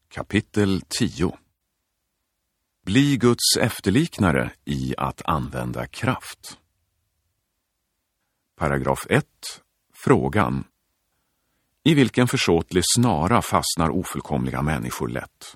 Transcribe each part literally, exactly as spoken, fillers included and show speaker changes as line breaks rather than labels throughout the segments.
Kapitel tio. Bli Guds efterliknare i att använda kraft. Paragraf ett. Frågan. I vilken försåtlig snara fastnar ofullkomliga människor lätt?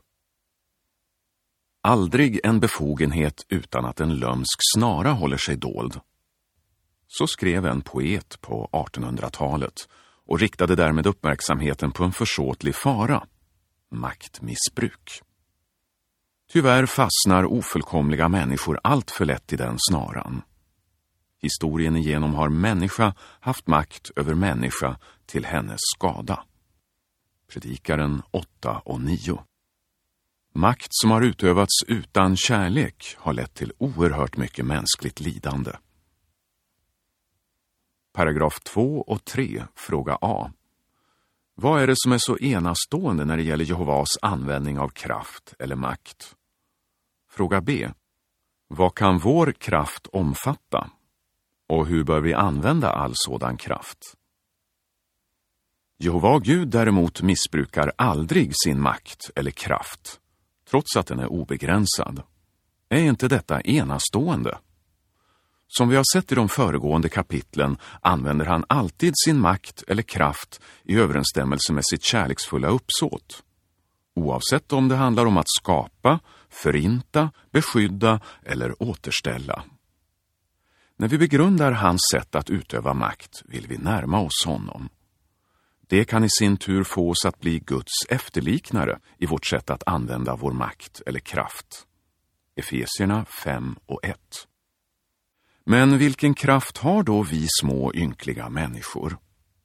Aldrig en befogenhet utan att en lömsk snara håller sig dold. Så skrev en poet på artonhundratalet och riktade därmed uppmärksamheten på en försåtlig fara. Maktmissbruk. Tyvärr fastnar ofullkomliga människor allt för lätt i den snaran. Historien igenom har människa haft makt över människa till hennes skada. Predikaren åtta och nio. Makt som har utövats utan kärlek har lett till oerhört mycket mänskligt lidande. Paragraf två och tre, fråga A. Vad är det som är så enastående när det gäller Jehovas användning av kraft eller makt? Fråga B. Vad kan vår kraft omfatta? Och hur bör vi använda all sådan kraft? Jehova Gud däremot missbrukar aldrig sin makt eller kraft, trots att den är obegränsad. Är inte detta enastående? Som vi har sett i de föregående kapitlen använder han alltid sin makt eller kraft i överensstämmelse med sitt kärleksfulla uppsåt. Oavsett om det handlar om att skapa, förinta, beskydda eller återställa. När vi begrundar hans sätt att utöva makt vill vi närma oss honom. Det kan i sin tur få oss att bli Guds efterliknare i vårt sätt att använda vår makt eller kraft. Efesierna fem och ett. Men vilken kraft har då vi små ynkliga människor?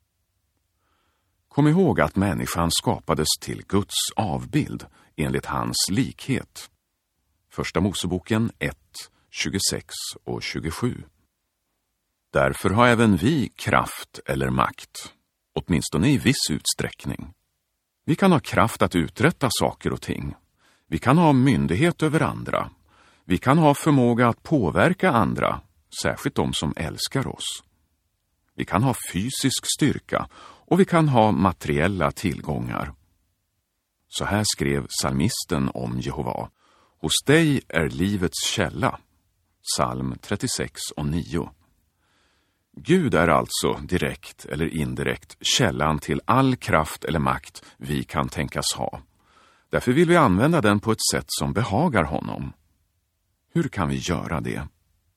Kom ihåg att människan skapades till Guds avbild enligt hans likhet. Första Moseboken ett, tjugosex och tjugosju. Därför har även vi kraft eller makt, åtminstone i viss utsträckning. Vi kan ha kraft att uträtta saker och ting. Vi kan ha myndighet över andra. Vi kan ha förmåga att påverka andra, särskilt de som älskar oss. Vi kan ha fysisk styrka och vi kan ha materiella tillgångar. Så här skrev psalmisten om Jehova. Hos dig är livets källa. Psalm trettiosex och nio. Gud är alltså direkt eller indirekt källan till all kraft eller makt vi kan tänkas ha. Därför vill vi använda den på ett sätt som behagar honom. Hur kan vi göra det?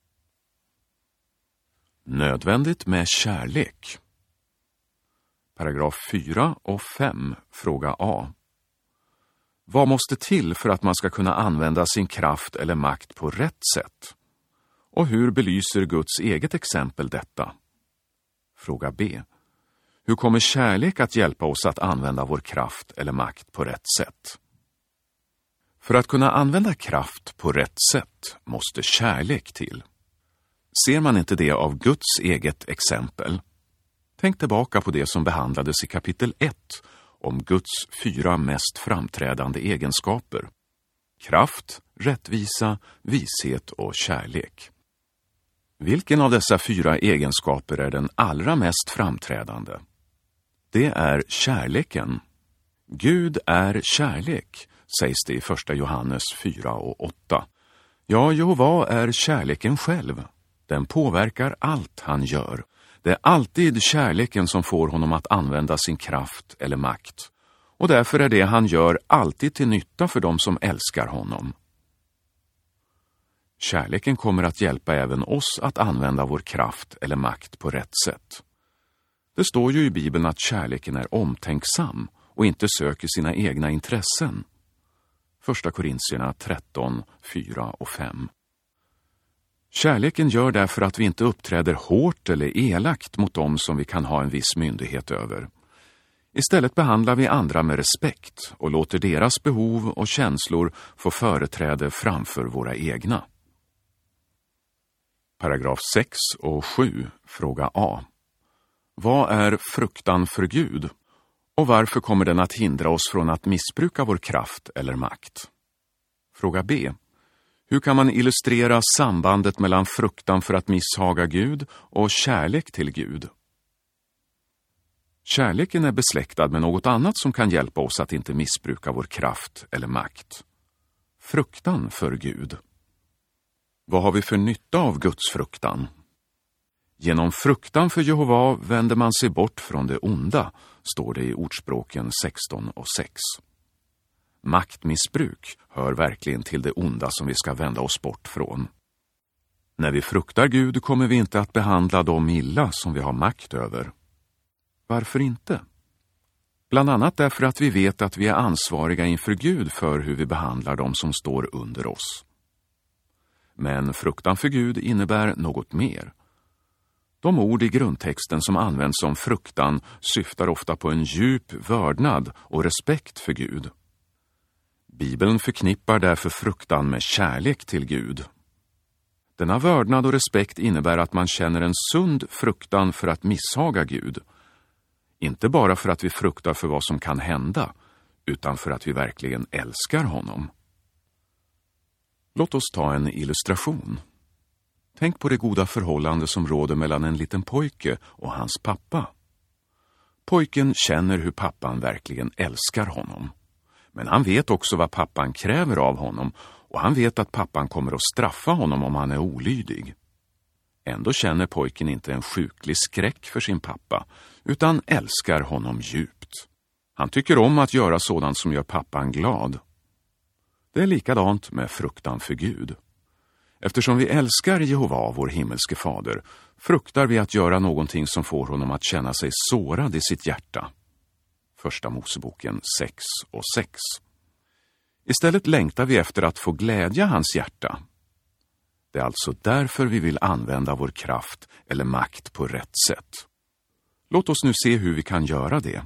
Nödvändigt med kärlek. Paragraf fyra och fem, fråga A. Vad måste till för att man ska kunna använda sin kraft eller makt på rätt sätt? Och hur belyser Guds eget exempel detta? Fråga B. Hur kommer kärlek att hjälpa oss att använda vår kraft eller makt på rätt sätt? För att kunna använda kraft på rätt sätt måste kärlek till. Ser man inte det av Guds eget exempel? Tänk tillbaka på det som behandlades i kapitel ett om Guds fyra mest framträdande egenskaper. Kraft, rättvisa, vishet och kärlek. Vilken av dessa fyra egenskaper är den allra mest framträdande? Det är kärleken. Gud är kärlek, sägs det i första Johannes fyra och åtta. Ja, Jehova är kärleken själv. Den påverkar allt han gör. Det är alltid kärleken som får honom att använda sin kraft eller makt. Och därför är det han gör alltid till nytta för dem som älskar honom. Kärleken kommer att hjälpa även oss att använda vår kraft eller makt på rätt sätt. Det står ju i Bibeln att kärleken är omtänksam och inte söker sina egna intressen. Första Korintierna tretton, fyra och fem. Kärleken gör därför att vi inte uppträder hårt eller elakt mot dem som vi kan ha en viss myndighet över. Istället behandlar vi andra med respekt och låter deras behov och känslor få företräde framför våra egna. Paragraf sex och sju, fråga A. Vad är fruktan för Gud? Och varför kommer den att hindra oss från att missbruka vår kraft eller makt? Fråga B. Hur kan man illustrera sambandet mellan fruktan för att misshaga Gud och kärlek till Gud? Kärleken är besläktad med något annat som kan hjälpa oss att inte missbruka vår kraft eller makt. Fruktan för Gud. Vad har vi för nytta av Guds fruktan? Genom fruktan för Jehova vänder man sig bort från det onda, står det i Ordspråken sexton och sex. Maktmissbruk hör verkligen till det onda som vi ska vända oss bort från. När vi fruktar Gud kommer vi inte att behandla dem illa som vi har makt över. Varför inte? Bland annat därför att vi vet att vi är ansvariga inför Gud för hur vi behandlar dem som står under oss. Men fruktan för Gud innebär något mer. De ord i grundtexten som används om fruktan syftar ofta på en djup vördnad och respekt för Gud. Bibeln förknippar därför fruktan med kärlek till Gud. Denna vördnad och respekt innebär att man känner en sund fruktan för att misshaga Gud. Inte bara för att vi fruktar för vad som kan hända, utan för att vi verkligen älskar honom. Låt oss ta en illustration. Tänk på det goda förhållande som råder mellan en liten pojke och hans pappa. Pojken känner hur pappan verkligen älskar honom. Men han vet också vad pappan kräver av honom och han vet att pappan kommer att straffa honom om han är olydig. Ändå känner pojken inte en sjuklig skräck för sin pappa utan älskar honom djupt. Han tycker om att göra sådant som gör pappan glad. Det är likadant med fruktan för Gud. Eftersom vi älskar Jehova, vår himmelske fader, fruktar vi att göra någonting som får honom att känna sig sårad i sitt hjärta. Första Moseboken sex och sex. Istället längtar vi efter att få glädja hans hjärta. Det är alltså därför vi vill använda vår kraft eller makt på rätt sätt. Låt oss nu se hur vi kan göra det.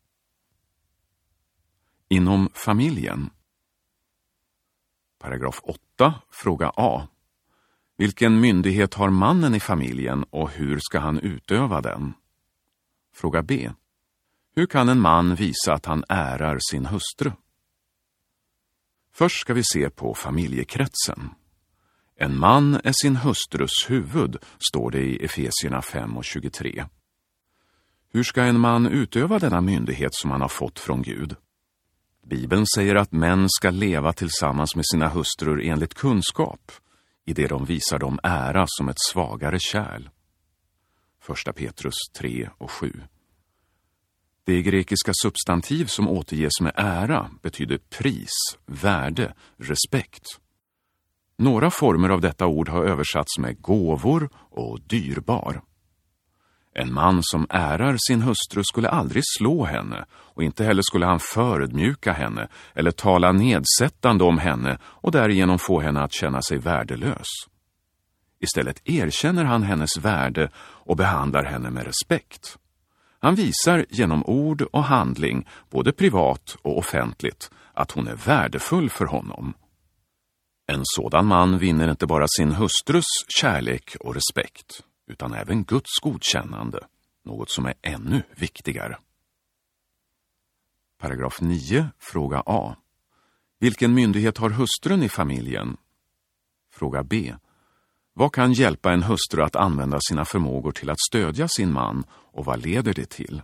Inom familjen. Paragraf åtta, fråga A. Vilken myndighet har mannen i familjen och hur ska han utöva den? Fråga B. Hur kan en man visa att han ärar sin hustru? Först ska vi se på familjekretsen. En man är sin hustrus huvud, står det i Efesierna fem och tjugotre. Hur ska en man utöva denna myndighet som han har fått från Gud? Bibeln säger att män ska leva tillsammans med sina hustrur enligt kunskap, i det de visar dem ära som ett svagare kärl. Första Petrus tre och sju. Det grekiska substantiv som återges med ära betyder pris, värde, respekt. Några former av detta ord har översatts med gåvor och dyrbar. En man som ärar sin hustru skulle aldrig slå henne och inte heller skulle han förödmjuka henne eller tala nedsättande om henne och därigenom få henne att känna sig värdelös. Istället erkänner han hennes värde och behandlar henne med respekt. Han visar genom ord och handling, både privat och offentligt, att hon är värdefull för honom. En sådan man vinner inte bara sin hustrus kärlek och respekt, utan även Guds godkännande, något som är ännu viktigare. Paragraf nio, fråga A. Vilken myndighet har hustrun i familjen? Fråga B. Vad kan hjälpa en hustru att använda sina förmågor till att stödja sin man och vad leder det till?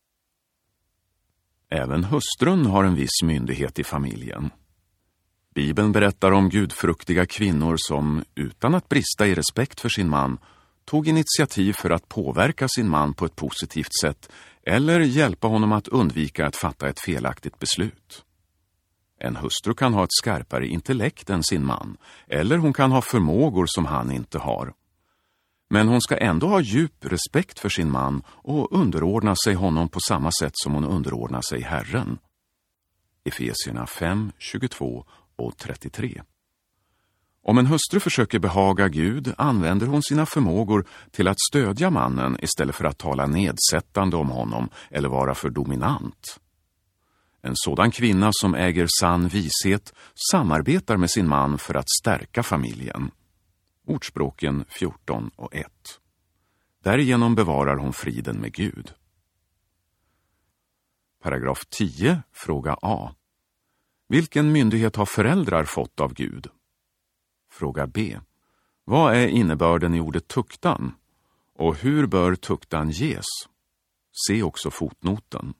Även hustrun har en viss myndighet i familjen. Bibeln berättar om gudfruktiga kvinnor som, utan att brista i respekt för sin man, tog initiativ för att påverka sin man på ett positivt sätt eller hjälpa honom att undvika att fatta ett felaktigt beslut. En hustru kan ha ett skarpare intellekt än sin man, eller hon kan ha förmågor som han inte har. Men hon ska ändå ha djup respekt för sin man och underordna sig honom på samma sätt som hon underordnar sig Herren. Efesierna fem, tjugotvå och trettiotre. Om en hustru försöker behaga Gud använder hon sina förmågor till att stödja mannen istället för att tala nedsättande om honom eller vara för dominant. En sådan kvinna som äger sann vishet samarbetar med sin man för att stärka familjen. Ordspråken fjorton och ett. Därigenom bevarar hon friden med Gud. Paragraf tio, fråga A. Vilken myndighet har föräldrar fått av Gud? Fråga B. Vad är innebörden i ordet tuktan? Och hur bör tuktan ges? Se också fotnoten.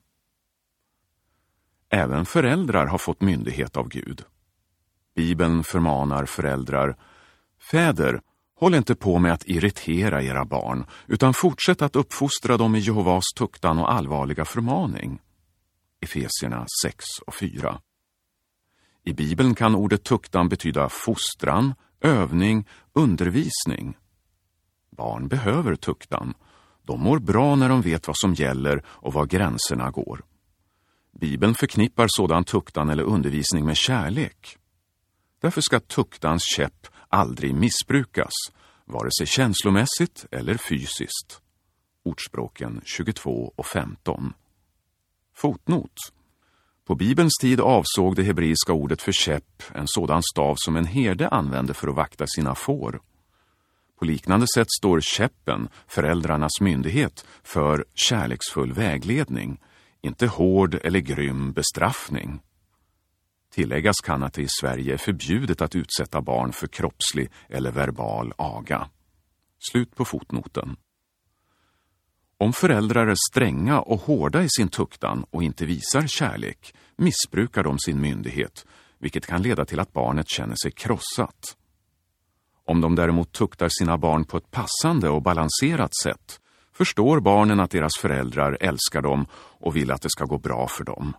Även föräldrar har fått myndighet av Gud. Bibeln förmanar föräldrar: fäder, håll inte på med att irritera era barn, utan fortsätt att uppfostra dem i Jehovas tuktan och allvarliga förmaning. Efesierna sex och fyra. I Bibeln kan ordet tuktan betyda fostran, övning, undervisning. Barn behöver tuktan. De mår bra när de vet vad som gäller och var gränserna går. Bibeln förknippar sådan tuktan eller undervisning med kärlek. Därför ska tuktans käpp aldrig missbrukas, vare sig känslomässigt eller fysiskt. Ordspråken tjugotvå och femton. Fotnot. På Bibelns tid avsåg det hebreiska ordet för käpp en sådan stav som en herde använde för att vakta sina får. På liknande sätt står käppen, föräldrarnas myndighet, för kärleksfull vägledning, inte hård eller grym bestraffning. Tilläggas kan att det i Sverige är förbjudet att utsätta barn för kroppslig eller verbal aga. Slut på fotnoten. Om föräldrar är stränga och hårda i sin tuktan och inte visar kärlek, missbrukar de sin myndighet, vilket kan leda till att barnet känner sig krossat. Om de däremot tuktar sina barn på ett passande och balanserat sätt, förstår barnen att deras föräldrar älskar dem och vill att det ska gå bra för dem.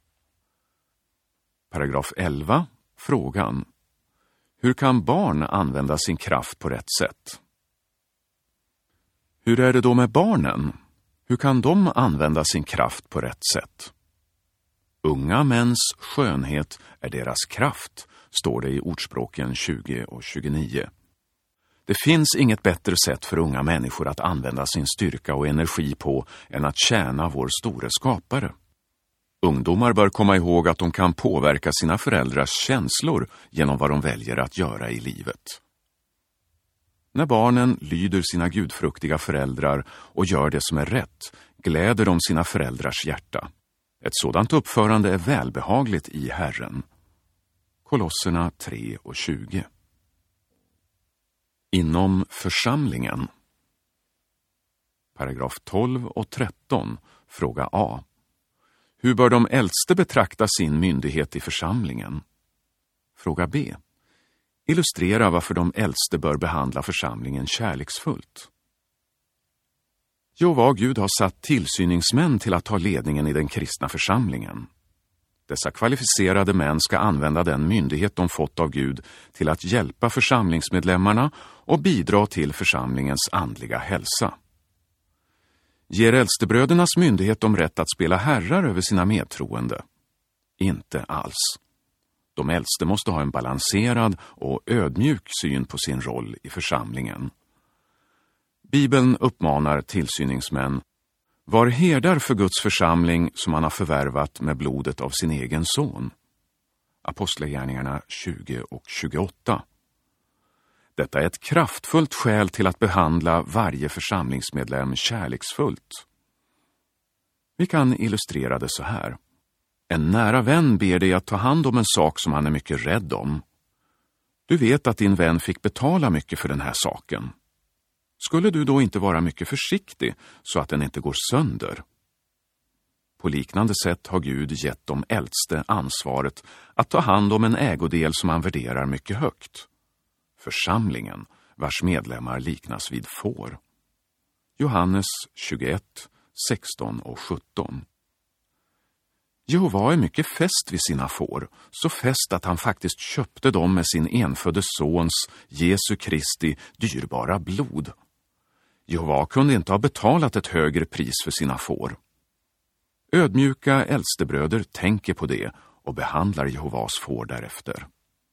Paragraf elva. Frågan: hur kan barn använda sin kraft på rätt sätt? Hur är det då med barnen? Hur kan de använda sin kraft på rätt sätt? Unga mäns skönhet är deras kraft, står det i Ordspråken tjugo och tjugonio. Det finns inget bättre sätt för unga människor att använda sin styrka och energi på än att tjäna vår store skapare. Ungdomar bör komma ihåg att de kan påverka sina föräldrars känslor genom vad de väljer att göra i livet. När barnen lyder sina gudfruktiga föräldrar och gör det som är rätt, gläder de sina föräldrars hjärta. Ett sådant uppförande är välbehagligt i Herren. Kolosserna tre och tjugo. Inom församlingen. Paragraf tolv och tretton, fråga A. Hur bör de äldste betrakta sin myndighet i församlingen? Fråga B. Illustrera varför de äldste bör behandla församlingen kärleksfullt. Jehova Gud har satt tillsyningsmän till att ta ledningen i den kristna församlingen. Dessa kvalificerade män ska använda den myndighet de fått av Gud till att hjälpa församlingsmedlemmarna och bidra till församlingens andliga hälsa. Ger äldstebrödernas myndighet dem rätt att spela herrar över sina medtroende? Inte alls. De äldste måste ha en balanserad och ödmjuk syn på sin roll i församlingen. Bibeln uppmanar tillsyningsmän: var herdar för Guds församling som han har förvärvat med blodet av sin egen son. Apostlagärningarna tjugo och tjugoåtta. Detta är ett kraftfullt skäl till att behandla varje församlingsmedlem kärleksfullt. Vi kan illustrera det så här. En nära vän ber dig att ta hand om en sak som han är mycket rädd om. Du vet att din vän fick betala mycket för den här saken. Skulle du då inte vara mycket försiktig så att den inte går sönder? På liknande sätt har Gud gett de äldste ansvaret att ta hand om en ägodel som han värderar mycket högt. Församlingen, vars medlemmar liknas vid får. Johannes tjugoett, sexton och sjutton. Jehova är mycket fäst vid sina får, så fäst att han faktiskt köpte dem med sin enfödde sons, Jesu Kristi, dyrbara blod. Jehova kunde inte ha betalat ett högre pris för sina får. Ödmjuka äldstebröder tänker på det och behandlar Jehovas får därefter.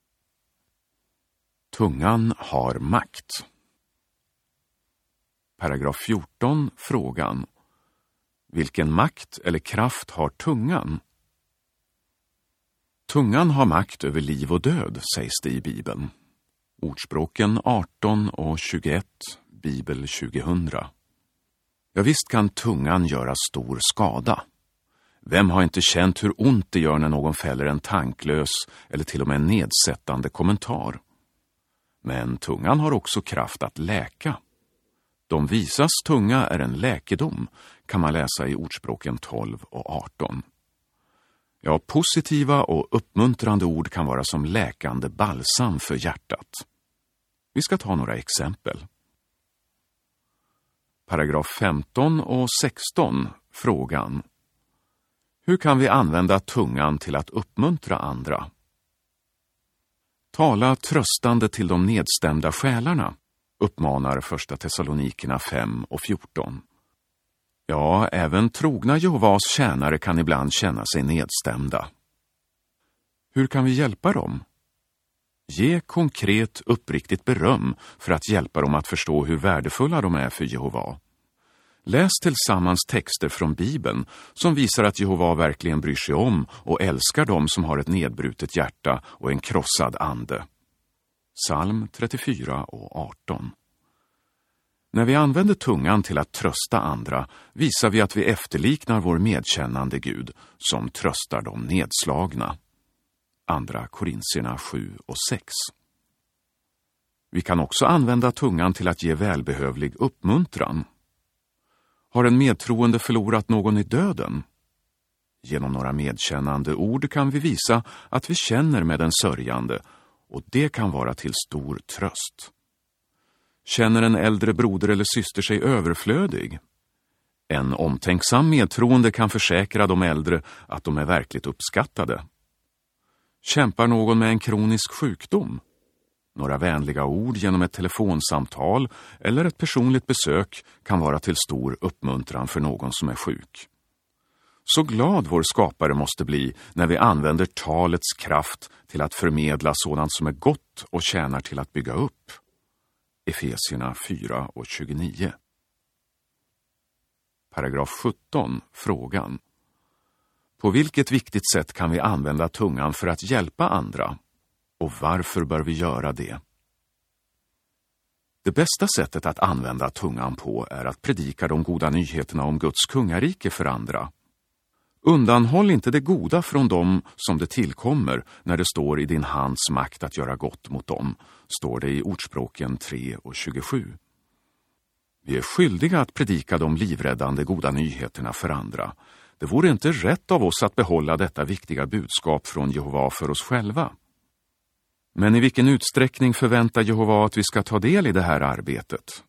Tungan har makt. Paragraf fjorton, frågan: vilken makt eller kraft har tungan? Tungan har makt över liv och död, sägs det i Bibeln. Ordspråken arton och tjugoett, Bibel tjugohundra. Ja, visst kan tungan göra stor skada. Vem har inte känt hur ont det gör när någon fäller en tanklös eller till och med nedsättande kommentar? Men tungan har också kraft att läka. De visas tunga är en läkedom, kan man läsa i Ordspråken tolv och arton. Ja, positiva och uppmuntrande ord kan vara som läkande balsam för hjärtat. Vi ska ta några exempel. Paragraf femton och sexton, frågan. Hur kan vi använda tungan till att uppmuntra andra? Tala tröstande till de nedstämda själarna, uppmanar första Thessalonikerna fem och fjorton. Ja, även trogna Jehovas tjänare kan ibland känna sig nedstämda. Hur kan vi hjälpa dem? Ge konkret, uppriktigt beröm för att hjälpa dem att förstå hur värdefulla de är för Jehova. Läs tillsammans texter från Bibeln som visar att Jehova verkligen bryr sig om och älskar dem som har ett nedbrutet hjärta och en krossad ande. Psalm trettiofyra och arton. När vi använder tungan till att trösta andra visar vi att vi efterliknar vår medkännande Gud som tröstar de nedslagna. Andra Korintierna sju och sex. Vi kan också använda tungan till att ge välbehövlig uppmuntran. Har en medtroende förlorat någon i döden? Genom några medkännande ord kan vi visa att vi känner med den sörjande, och det kan vara till stor tröst. Känner en äldre broder eller syster sig överflödig? En omtänksam medtroende kan försäkra de äldre att de är verkligt uppskattade. Kämpar någon med en kronisk sjukdom? Några vänliga ord genom ett telefonsamtal eller ett personligt besök kan vara till stor uppmuntran för någon som är sjuk. Så glad vår skapare måste bli när vi använder talets kraft till att förmedla sådant som är gott och tjänar till att bygga upp. Efesierna fyra och tjugonio. Paragraf sjutton, frågan. På vilket viktigt sätt kan vi använda tungan för att hjälpa andra? Och varför bör vi göra det? Det bästa sättet att använda tungan på är att predika de goda nyheterna om Guds kungarike för andra. Undanhåll inte det goda från dem som det tillkommer när det står i din hands makt att göra gott mot dem, står det i Ordspråken tre och tjugosju. Vi är skyldiga att predika de livräddande goda nyheterna för andra. Det vore inte rätt av oss att behålla detta viktiga budskap från Jehova för oss själva. Men i vilken utsträckning förväntar Jehova att vi ska ta del i det här arbetet?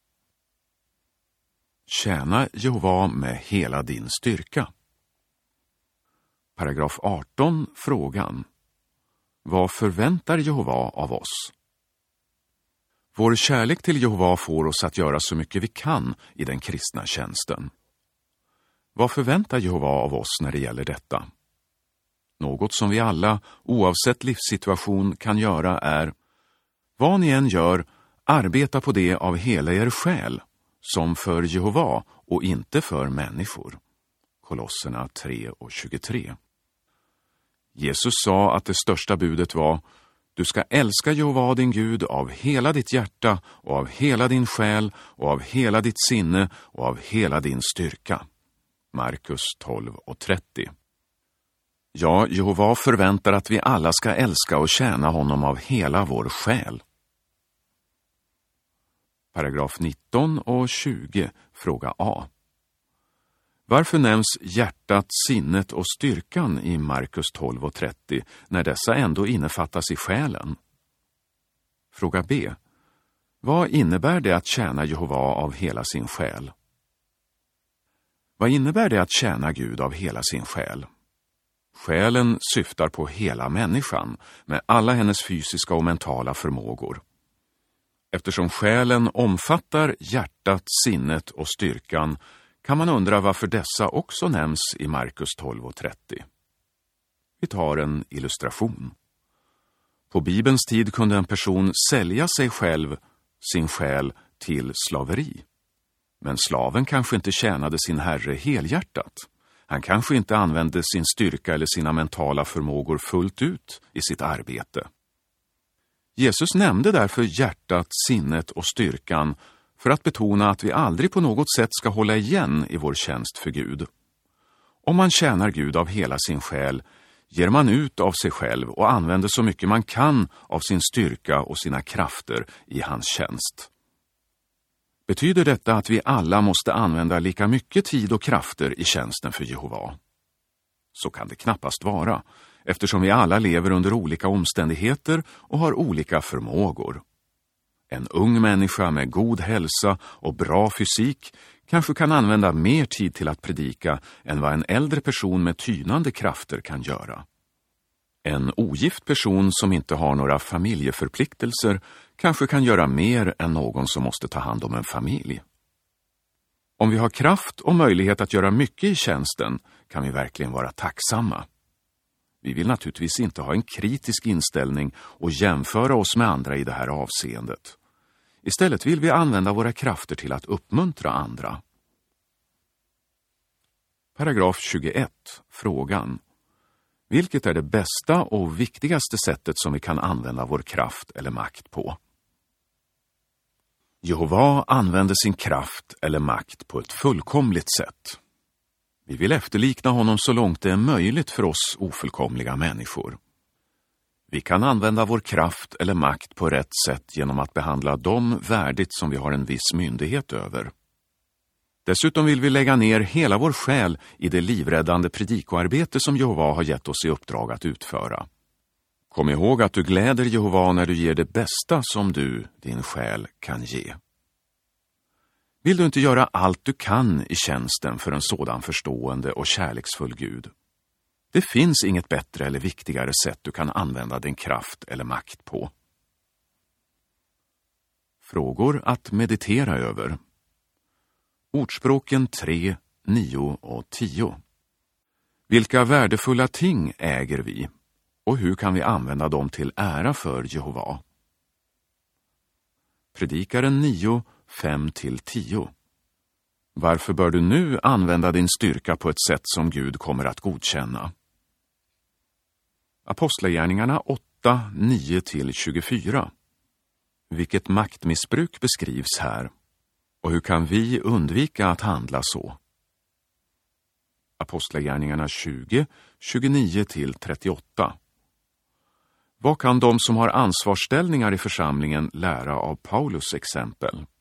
Tjäna Jehova med hela din styrka. Paragraf arton, frågan. Vad förväntar Jehova av oss? Vår kärlek till Jehova får oss att göra så mycket vi kan i den kristna tjänsten. Vad förväntar Jehova av oss när det gäller detta? Något som vi alla, oavsett livssituation, kan göra är: vad ni än gör, arbeta på det av hela er själ, som för Jehova och inte för människor. Kolosserna tre och tjugotre. Jesus sa att det största budet var: du ska älska Jehova din Gud av hela ditt hjärta och av hela din själ och av hela ditt sinne och av hela din styrka. Markus tolv och trettio. Ja, Jehova förväntar att vi alla ska älska och tjäna honom av hela vår själ. Paragraf nitton och tjugo, fråga A. Varför nämns hjärtat, sinnet och styrkan i Markus tolv och trettio när dessa ändå innefattas i själen? Fråga B. Vad innebär det att tjäna Jehova av hela sin själ? Vad innebär det att tjäna Gud av hela sin själ? Själen syftar på hela människan med alla hennes fysiska och mentala förmågor. Eftersom själen omfattar hjärtat, sinnet och styrkan kan man undra varför dessa också nämns i Markus tolv och trettio. Vi tar en illustration. På Bibelns tid kunde en person sälja sig själv, sin själ, till slaveri. Men slaven kanske inte tjänade sin herre helhjärtat. Han kanske inte använde sin styrka eller sina mentala förmågor fullt ut i sitt arbete. Jesus nämnde därför hjärtat, sinnet och styrkan för att betona att vi aldrig på något sätt ska hålla igen i vår tjänst för Gud. Om man tjänar Gud av hela sin själ, ger man ut av sig själv och använder så mycket man kan av sin styrka och sina krafter i hans tjänst. Betyder detta att vi alla måste använda lika mycket tid och krafter i tjänsten för Jehova? Så kan det knappast vara, eftersom vi alla lever under olika omständigheter och har olika förmågor. En ung människa med god hälsa och bra fysik kanske kan använda mer tid till att predika än vad en äldre person med tynande krafter kan göra. En ogift person som inte har några familjeförpliktelser kanske kan göra mer än någon som måste ta hand om en familj. Om vi har kraft och möjlighet att göra mycket i tjänsten kan vi verkligen vara tacksamma. Vi vill naturligtvis inte ha en kritisk inställning och jämföra oss med andra i det här avseendet. Istället vill vi använda våra krafter till att uppmuntra andra. Paragraf tjugoett. Frågan. Vilket är det bästa och viktigaste sättet som vi kan använda vår kraft eller makt på? Jehova använder sin kraft eller makt på ett fullkomligt sätt. Vi vill efterlikna honom så långt det är möjligt för oss ofullkomliga människor. Vi kan använda vår kraft eller makt på rätt sätt genom att behandla dem värdigt som vi har en viss myndighet över. Dessutom vill vi lägga ner hela vår själ i det livräddande predikoarbete som Jehova har gett oss i uppdrag att utföra. Kom ihåg att du gläder Jehova när du ger det bästa som du, din själ, kan ge. Vill du inte göra allt du kan i tjänsten för en sådan förstående och kärleksfull Gud? Det finns inget bättre eller viktigare sätt du kan använda din kraft eller makt på. Frågor att meditera över. Ordspråken tre, nio och tio. Vilka värdefulla ting äger vi och hur kan vi använda dem till ära för Jehova? Predikaren nio, fem till tio. Varför bör du nu använda din styrka på ett sätt som Gud kommer att godkänna? Apostlagärningarna åtta, nio till tjugofyra. Vilket maktmissbruk beskrivs här? Och hur kan vi undvika att handla så? Apostlagärningarna tjugo, tjugonio till trettioåtta. Vad kan de som har ansvarsställningar i församlingen lära av Paulus exempel?